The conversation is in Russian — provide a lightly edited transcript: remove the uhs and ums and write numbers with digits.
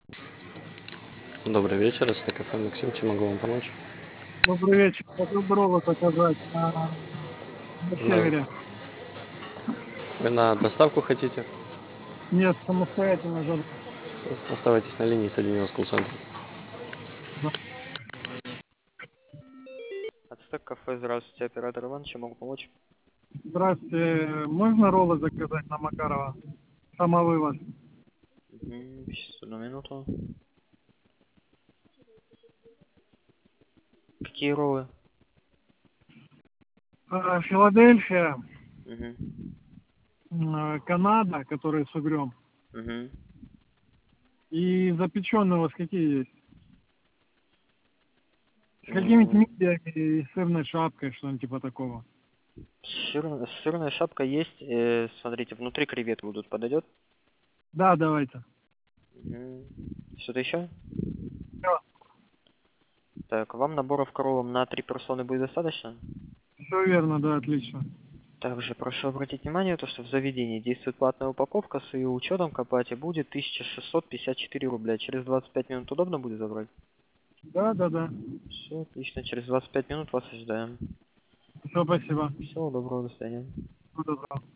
Добрый вечер, это кафе Максим, чем могу вам помочь? Добрый вечер. Хотел бы роллы заказать на На- севере. Вы на доставку хотите? Нет, самостоятельно забрать. Оставайтесь на линии, соединю вас с колл-центром. Ацтек кафе, здравствуйте, оператор Иван, чем могу помочь? Здравствуйте. Можно роллы заказать на Макарова? Самовывоз. Сейчас, одну минуту. Какие роллы? Филадельфия, Угу. Канада, которые с угрем. Угу. И запеченные у вас какие есть? С какими-то мидиями и сырной шапкой, что-нибудь типа такого. Сырная шапка есть, смотрите, внутри креветки будут, подойдет? Да, давайте. Что-то еще? Все, Так, вам наборов к роллам на 3 персоны будет достаточно? все верно, да, отлично. Также прошу обратить внимание, то, что в заведении действует платная упаковка, с ее учетом к оплате будет 1654 рубля. Через 25 минут удобно будет забрать? Да, да, да. Все, отлично, через 25 минут вас ожидаем. Все, спасибо. Всего доброго, до свидания. Всего доброго.